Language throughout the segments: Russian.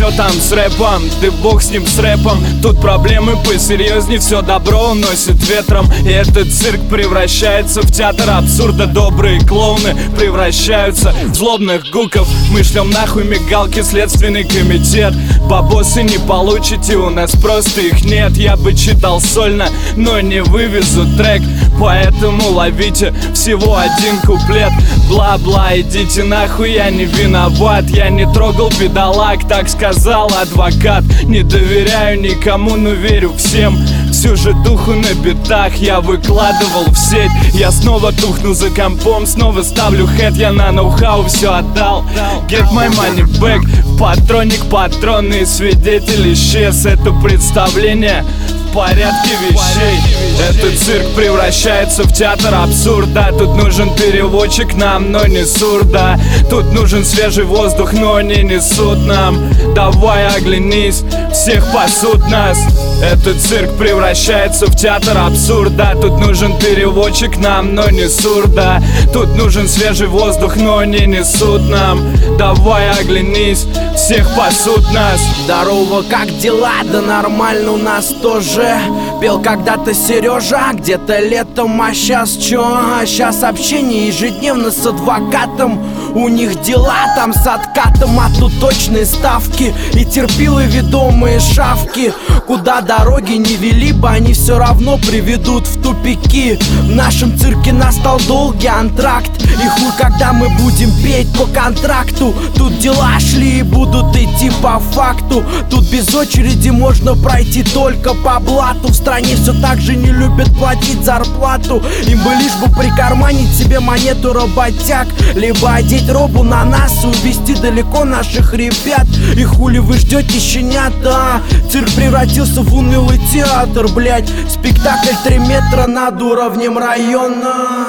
чё там с рэпом? Ты бог с ним, с рэпом. Тут проблемы посерьезней, все добро уносит ветром. И этот цирк превращается в театр абсурда. Добрые клоуны превращаются в злобных гуков. Мы шлем нахуй мигалки, следственный комитет. Бабосы не получите, у нас просто их нет. Я бы читал сольно, но не вывезу трек, поэтому ловите всего один куплет. Бла-бла, идите нахуй, я не виноват. Я не трогал бедолаг, так сказал адвокат. Не доверяю никому, но верю всем. Всю же духу на битах я выкладывал в сеть. Я снова тухну за компом, снова ставлю хэт. Я на ноу-хау все отдал. Get my money back. Патронник, патронные свидетели исчез. Это представление в порядке вещей. Этот цирк превращается в театр абсурда. Тут нужен переводчик нам, но не сурда. Тут нужен свежий воздух, но не несут нам. Давай оглянись, всех пасут нас. Этот цирк превращается в театр абсурда. Тут нужен переводчик нам, но не сурда. Тут нужен свежий воздух, но не несут нам. Давай оглянись, всех пасут нас. Здорово, как дела? Да нормально у нас тоже. Пел когда-то Сережа, где-то летом. А щас чё? А щас общение ежедневно с адвокатом. У них дела там с откатом, а тут точные ставки и терпилы ведомые шавки. Куда дороги не вели бы, они все равно приведут в тупики. В нашем цирке настал долгий антракт. И хуй, когда мы будем петь по контракту. Тут дела шли и будут идти по факту. Тут без очереди можно пройти только по блату. В стране все так же не любят платить зарплату. Им бы лишь бы прикарманить себе монету работяг, либо одеть робу на нас и увезти далеко наших ребят. И хули вы ждете, щенята? Цирк превратился в унылый театр, блять. Спектакль 3 метра над уровнем района.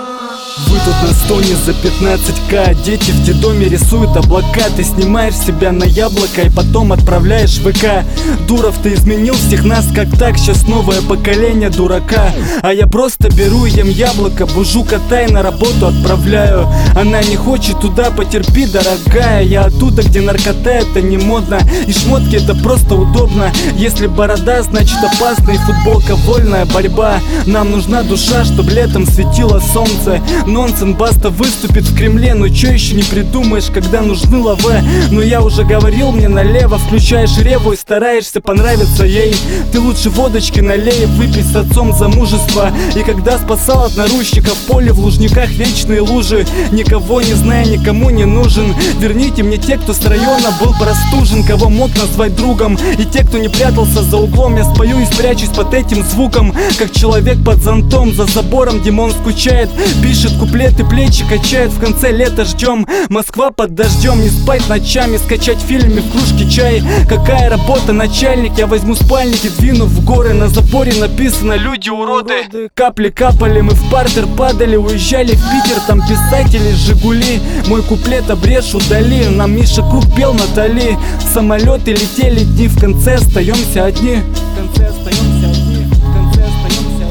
Вы тут на стоне за 15к. Дети в детдоме рисуют облака. Ты снимаешь себя на яблоко и потом отправляешь в ВК. Дуров, ты изменил всех нас, как так? Сейчас новое поколение дурака. А я просто беру и ем яблоко, бужу кота и на работу отправляю. Она не хочет туда, потерпи, дорогая. Я оттуда, где наркота, это не модно. И шмотки, это просто удобно. Если борода, значит опасно. И футболка, вольная борьба. Нам нужна душа, чтобы летом светило солнце. Нонсен, Баста выступит в Кремле. Ну чё еще не придумаешь, когда нужны лаве? Но я уже говорил, мне налево. Включаешь реву и стараешься понравиться ей. Ты лучше водочки налей, выпей с отцом за мужество. И когда спасал от наручников в поле, в Лужниках вечные лужи. Никого не зная, никому не нужен. Верните мне те, кто с района был простужен, кого мог назвать другом. И те, кто не прятался за углом. Я спою и спрячусь под этим звуком, как человек под зонтом. За забором Димон скучает, пишет куплеты, плечи качает. В конце лета ждем, Москва под дождем. Не спать ночами, скачать фильмы в кружке чай. Какая работа, начальник? Я возьму спальник и двину в горы. На заборе написано: люди уроды. Капли капали, мы в партер падали. Уезжали в Питер, там писатели Жигули. Мой куплет обрежь удали. Нам Миша Круг пел Натали. Самолеты летели дни, в конце остаемся одни. В конце остаемся одни. В конце остаемся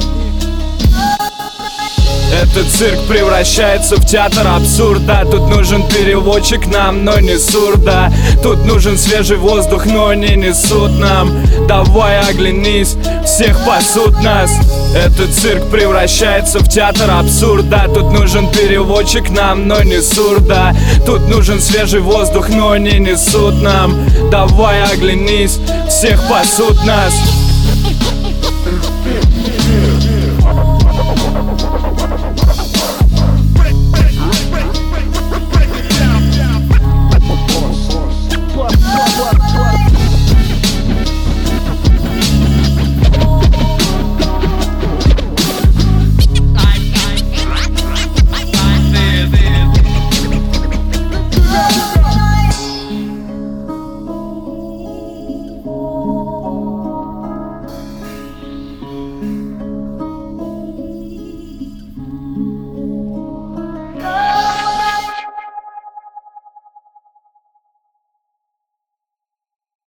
одни. Этот цирк превращается в театр абсурда. Тут нужен переводчик нам, но не сурда. Тут нужен свежий воздух, но не несут нам. Давай оглянись, всех пасут нас. Этот цирк превращается в театр абсурда. Тут нужен переводчик нам, но не сурда. Тут нужен свежий воздух, но не несут нам. Давай оглянись, всех пасут нас.